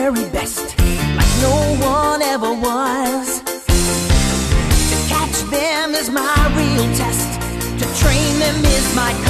very best, like no one ever was. To catch them is my real test, to train them is my